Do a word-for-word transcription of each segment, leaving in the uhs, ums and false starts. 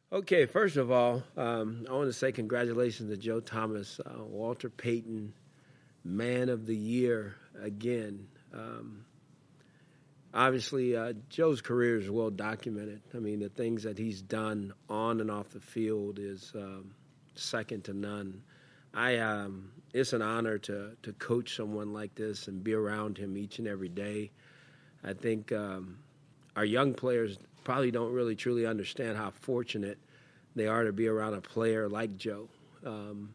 Okay, first of all, um, I want to say congratulations to Joe Thomas, uh, Walter Payton, Man of the Year again. Um, obviously, uh, Joe's career is well documented. I mean, the things that he's done on and off the field is um, second to none. I um, It's an honor to to coach someone like this and be around him each and every day. I think um, our young players probably don't really truly understand how fortunate they are to be around a player like Joe. Um,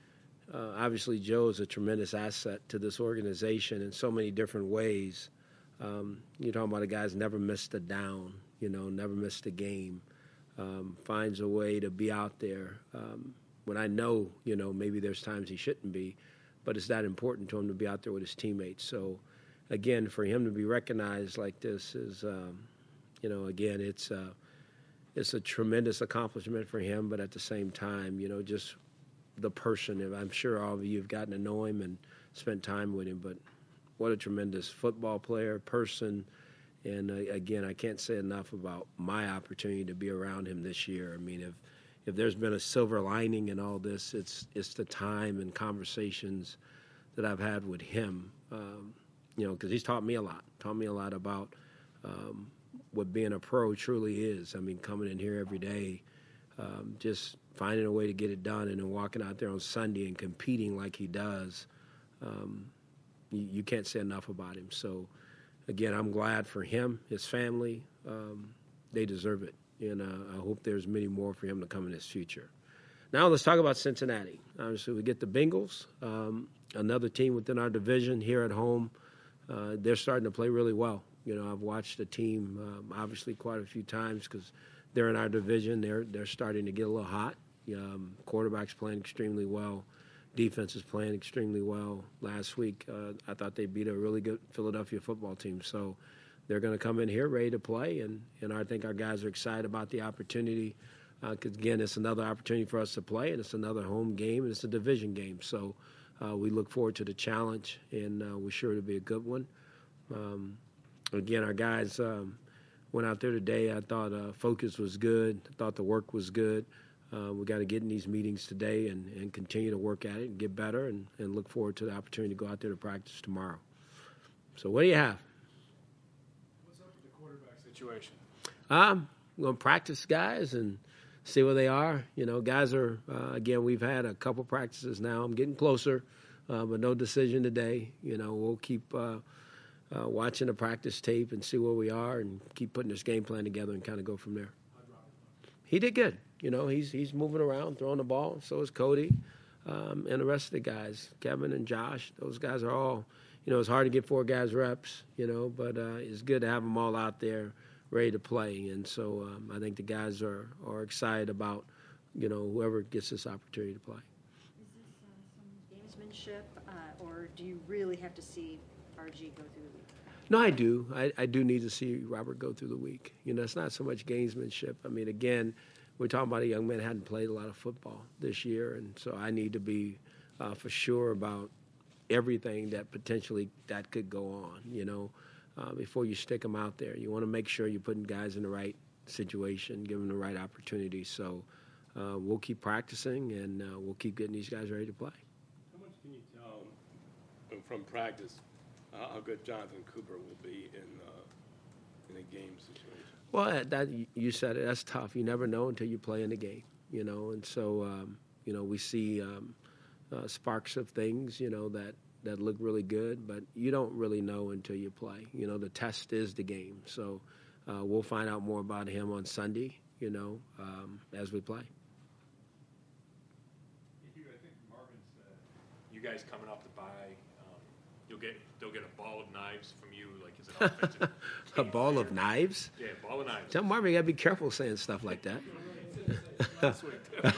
uh, Obviously, Joe is a tremendous asset to this organization in so many different ways. Um, you're talking about a guy who's never missed a down, you know, never missed a game, um, finds a way to be out there. Um, when I know, you know, maybe there's times he shouldn't be, but it's that important to him to be out there with his teammates. So, again, for him to be recognized like this is, um, you know, again, it's uh, it's a tremendous accomplishment for him. But at the same time, you know, just the person. I'm sure all of you have gotten to know him and spent time with him. But what a tremendous football player, person. And uh, again, I can't say enough about my opportunity to be around him this year. I mean, if if there's been a silver lining in all this, it's it's the time and conversations that I've had with him. Um, you know, because he's taught me a lot. Taught me a lot about um, what being a pro truly is. I mean, coming in here every day, um, just finding a way to get it done, and then walking out there on Sunday and competing like he does. Um, you, you can't say enough about him. So, again, I'm glad for him, his family. Um, they deserve it, and uh, I hope there's many more for him to come in his future. Now let's talk about Cincinnati. Obviously, we get the Bengals, um, another team within our division here at home. Uh, they're starting to play really well. You know, I've watched the team um, obviously quite a few times because they're in our division. They're they're starting to get a little hot. Um, quarterback's playing extremely well. Defense is playing extremely well. Last week, uh, I thought they beat a really good Philadelphia football team. So they're going to come in here ready to play, and, and I think our guys are excited about the opportunity because, uh, again, it's another opportunity for us to play, and it's another home game, and it's a division game. So uh, we look forward to the challenge, and uh, we're sure it'll be a good one. Um, again, our guys um, went out there today. I thought uh, focus was good. I thought the work was good. Uh, we got to get in these meetings today and, and continue to work at it and get better and, and look forward to the opportunity to go out there to practice tomorrow. So what do you have? What's up with the quarterback situation? Um, we're going to practice guys and see where they are. You know, guys are, uh, again, we've had a couple practices now. I'm getting closer, uh, but no decision today. You know, we'll keep uh, uh, watching the practice tape and see where we are and keep putting this game plan together and kind of go from there. He did good. You know, he's he's moving around, throwing the ball. So is Cody um, and the rest of the guys, Kevin and Josh. Those guys are all, you know, it's hard to get four guys reps, you know, but uh, it's good to have them all out there ready to play. And so um, I think the guys are, are excited about, you know, whoever gets this opportunity to play. Is this uh, some gamesmanship, uh, or do you really have to see R G go through the week? No, I do. I, I do need to see Robert go through the week. You know, it's not so much gamesmanship. I mean, again, we're talking about a young man who hadn't played a lot of football this year, and so I need to be uh, for sure about everything that potentially that could go on, you know, uh, before you stick them out there. You want to make sure you're putting guys in the right situation, give them the right opportunity. So uh, we'll keep practicing, and uh, we'll keep getting these guys ready to play. How much can you tell um, from practice uh, how good Jonathan Cooper will be in uh, in a game situation? Well, that you said it. That's tough. You never know until you play in the game, you know. And so, um, you know, we see um, uh, sparks of things, you know, that, that look really good, but you don't really know until you play. You know, the test is the game. So uh, we'll find out more about him on Sunday, you know, um, as we play. I think Marvin said you guys coming off the bye, um, you'll get they'll get a ball of knives from you, like is it offensive? A ball of knives? Yeah, ball of knives. Tell Marvin you got to be careful saying stuff like that. Last week. Did you,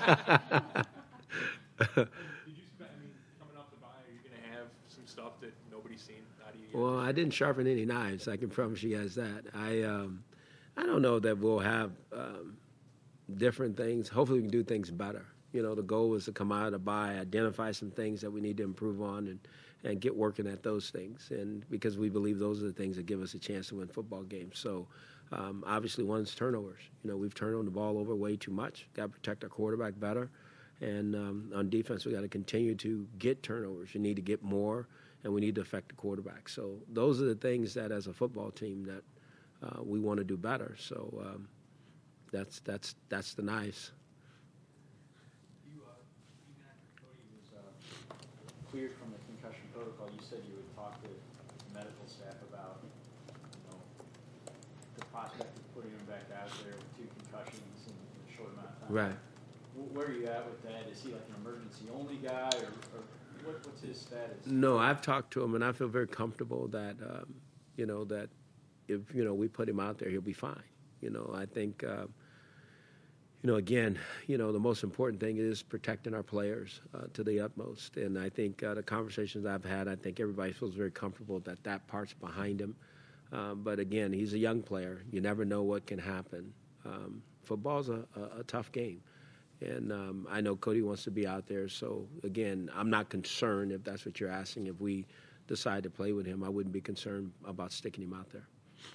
I mean, coming off the bye, are you going to have some stuff that nobody's seen out of you yet? Well, I didn't sharpen any knives. I can promise you guys that. I um, I don't know that we'll have um, different things. Hopefully, we can do things better. You know, the goal is to come out of the bye, identify some things that we need to improve on, and, and get working at those things. And because we believe those are the things that give us a chance to win football games. So Um, obviously, one is turnovers. You know, we've turned on the ball over way too much. Got to protect our quarterback better. And um, on defense, we got to continue to get turnovers. You need to get more, and we need to affect the quarterback. So those are the things that, as a football team, that uh, we want to do better. So um, that's that's that's the knives. You, uh, even after Cody was uh, cleared from the concussion protocol, you said you would talk to the medical staff about, you know, the prospect of putting him back out there with two concussions in, in a short amount of time. Right. Where are you at with that? Is he like an emergency-only guy, or, or what, what's his status? No, I've talked to him, and I feel very comfortable that, um, you know, that if, you know, we put him out there, he'll be fine. You know, I think, uh, you know, again, you know, the most important thing is protecting our players uh, to the utmost. And I think uh, the conversations I've had, I think everybody feels very comfortable that that part's behind him. Um, but, again, he's a young player. You never know what can happen. Um, football's a, a, a tough game. And um, I know Cody wants to be out there. So, again, I'm not concerned if that's what you're asking. If we decide to play with him, I wouldn't be concerned about sticking him out there.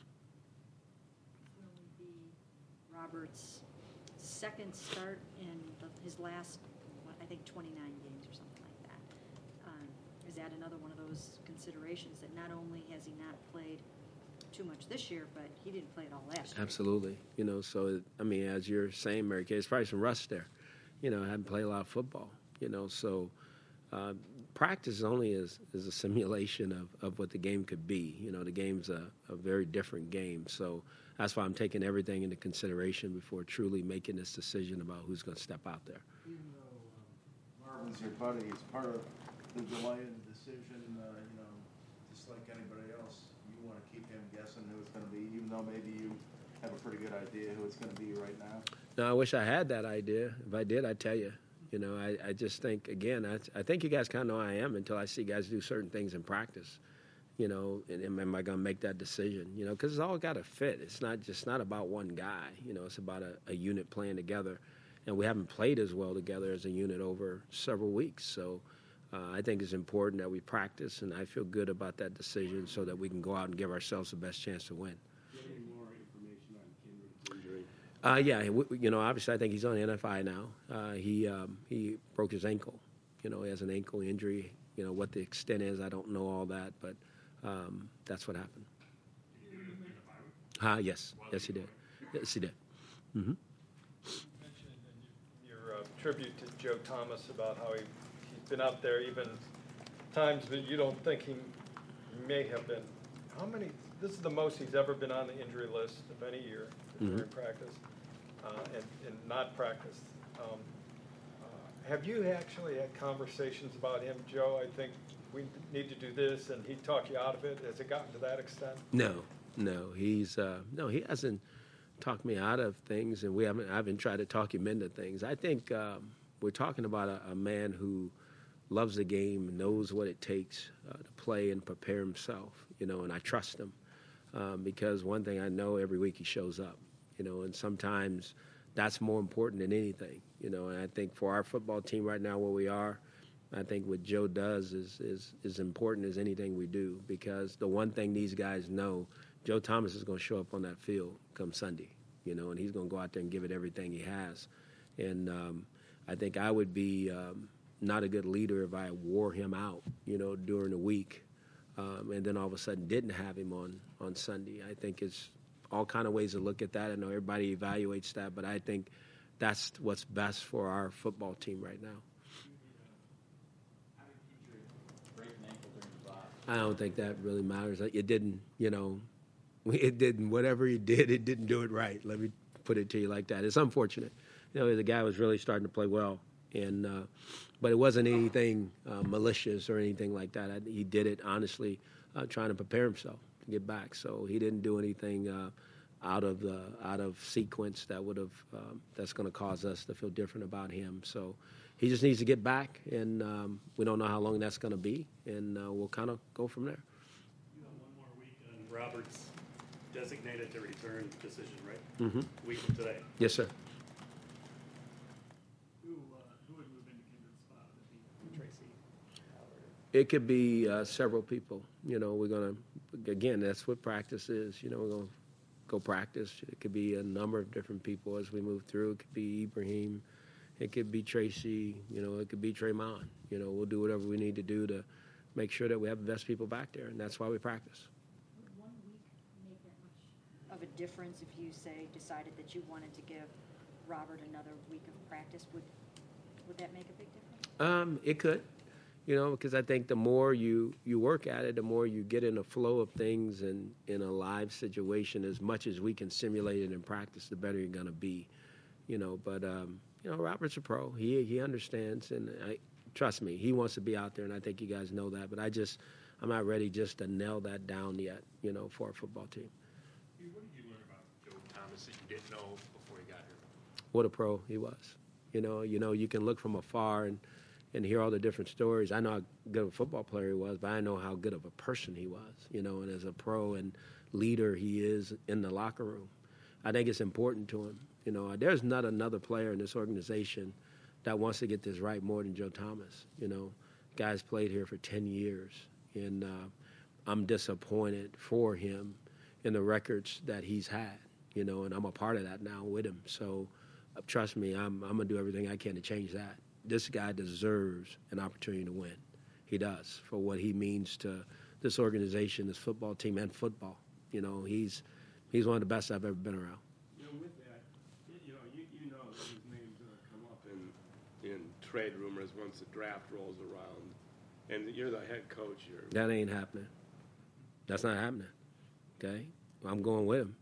Will it be Robert's second start in the, his last, what, I think, twenty-nine games or something like that? Um, is that another one of those considerations that not only has he not played too much this year, but he didn't play at all last year? Absolutely. You know, so, I mean, as you're saying, Mary Kay, there's probably some rust there. You know, I haven't played a lot of football, you know, so uh, practice only is, is a simulation of, of what the game could be. You know, the game's a, a very different game. So that's why I'm taking everything into consideration before truly making this decision about who's going to step out there. Even though um, Marvin's your buddy, it's part of the delay in the decision, uh, you know, just like anybody else, you want to keep him guessing who it's going to be, even though maybe you have a pretty good idea who it's going to be right now. No, I wish I had that idea. If I did, I'd tell you. You know, I, I just think, again, I, I think you guys kind of know I am until I see guys do certain things in practice. You know, and, and am I going to make that decision? You know, because it's all got to fit. It's not just not about one guy. You know, it's about a, a unit playing together. And we haven't played as well together as a unit over several weeks. So uh, I think it's important that we practice, and I feel good about that decision so that we can go out and give ourselves the best chance to win. Any more information on Kendrick's injury? Uh, yeah, w- you know, obviously I think he's on N F I now. Uh, he um, he broke his ankle. You know, he has an ankle injury. You know, what the extent is, I don't know all that, but um, that's what happened. Ah, yes. Yes, he did. Yes, he did. Mm-hmm. You mentioned in your uh, tribute to Joe Thomas about how he, he's been out there even times that you don't think he may have been. How many, this is the most he's ever been on the injury list of any year during Mhm. practice uh, and, and not practiced. Um, uh, have you actually had conversations about him, Joe? I think we need to do this, and he talked you out of it. Has it gotten to that extent? No, no, he's uh, no, he hasn't talked me out of things, and we haven't. I haven't tried to talk him into things. I think um, we're talking about a, a man who loves the game, knows what it takes uh, to play and prepare himself. You know, and I trust him um, because one thing I know, every week he shows up. You know, and sometimes that's more important than anything. You know, and I think for our football team right now, where we are, I think what Joe does is is is important as anything we do, because the one thing these guys know, Joe Thomas is going to show up on that field come Sunday, you know, and he's going to go out there and give it everything he has. And um, I think I would be um, not a good leader if I wore him out, you know, during the week, um, and then all of a sudden didn't have him on, on Sunday. I think it's all kind of ways to look at that. I know everybody evaluates that, but I think that's what's best for our football team right now. I don't think that really matters. It didn't, you know, it didn't, whatever he did, it didn't do it right. Let me put it to you like that. It's unfortunate. You know, the guy was really starting to play well, and uh, but it wasn't anything uh, malicious or anything like that. I, he did it honestly, uh, trying to prepare himself to get back. So he didn't do anything uh, out of the out of sequence that would have um, that's going to cause us to feel different about him. So he just needs to get back, and um, we don't know how long that's going to be, and uh, we'll kind of go from there. You have one more week on Roberts' designated to return decision, right? Mm-hmm. Week from today. Yes, sir. Who, uh, who would move into Kendrick's spot? Would it be Tracy? It could be uh, several people. You know, we're going to, again, that's what practice is. You know, we're going to go practice. It could be a number of different people as we move through. It could be Ibrahim. It could be Tracy. You know, it could be Draymond. You know, we'll do whatever we need to do to make sure that we have the best people back there, and that's why we practice. Would one week make that much of a difference if you, say, decided that you wanted to give Robert another week of practice? Would would that make a big difference? Um, it could, you know, because I think the more you, you work at it, the more you get in a flow of things and in a live situation, as much as we can simulate it in practice, the better you're going to be, you know. But, um, you know, Robert's a pro. He he understands, and I, trust me, he wants to be out there, and I think you guys know that. But I just, I'm not ready just to nail that down yet, you know, for a football team. What did you learn about Joe Thomas that you didn't know before he got here? What a pro he was. You know, you know, you can look from afar and, and hear all the different stories. I know how good of a football player he was, but I know how good of a person he was, you know, and as a pro and leader he is in the locker room. I think it's important to him. You know, there's not another player in this organization that wants to get this right more than Joe Thomas. You know, guy's played here for ten years, and uh, I'm disappointed for him in the records that he's had, you know, and I'm a part of that now with him. So uh, trust me, I'm, I'm going to do everything I can to change that. This guy deserves an opportunity to win. He does, for what he means to this organization, this football team, and football. You know, he's he's one of the best I've ever been around. You know, with that, y- you know, you, you know that his name's going to come up in, in trade rumors once the draft rolls around. And you're the head coach here. That ain't happening. That's not happening. Okay? I'm going with him.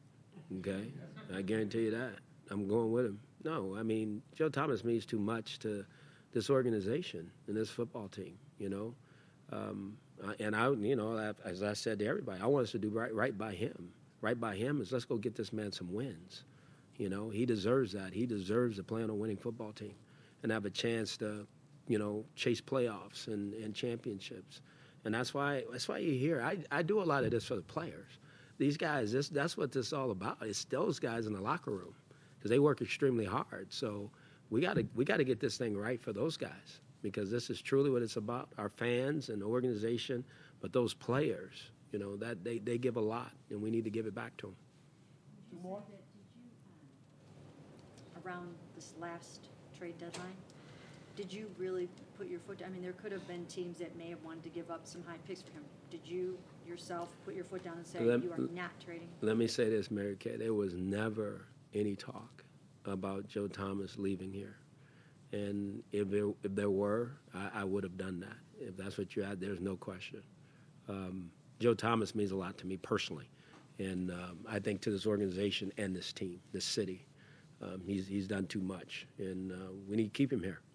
Okay? I guarantee you that. I'm going with him. No, I mean, Joe Thomas means too much to this organization and this football team, you know. Um, uh, and I, you know, as I said to everybody, I want us to do right, right by him. Right by him is let's go get this man some wins. You know, he deserves that. He deserves to play on a winning football team and have a chance to, you know, chase playoffs and, and championships. And that's why that's why you hear I, I do a lot of this for the players. These guys, this that's what this is all about. It's those guys in the locker room because they work extremely hard. So we got to we got to get this thing right for those guys because this is truly what it's about. Our fans and the organization, but those players, you know, that they, they give a lot, and we need to give it back to them. Two more? Did you, um, around this last trade deadline, did you really put your foot down? I mean, there could have been teams that may have wanted to give up some high picks for him. Did you yourself put your foot down and say Let- you are not trading? Let me say this, Mary Kay. There was never any talk about Joe Thomas leaving here. And if there, if there were, I, I would have done that. If that's what you had, there's no question. Um, Joe Thomas means a lot to me personally. And um, I think to this organization and this team, this city. Um, he's, he's done too much. And uh, we need to keep him here.